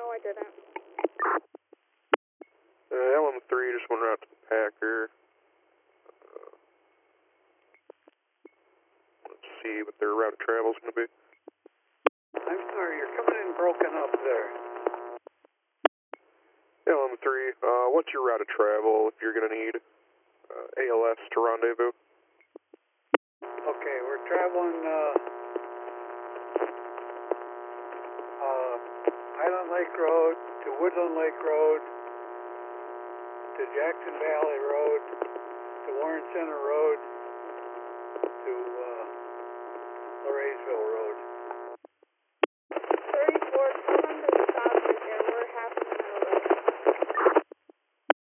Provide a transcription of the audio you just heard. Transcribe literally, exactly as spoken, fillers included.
I didn't. Uh, L M three just went out to the Packer. Uh, let's see what their route of travel is going to be. I'm sorry, you're coming in broken up there. L M three, uh, what's your route of travel if you're going to need uh, A L S to rendezvous? Okay, we're traveling uh, uh, Highland Lake Road to Woodland Lake Road to Jackson Valley Road to Warren Center Road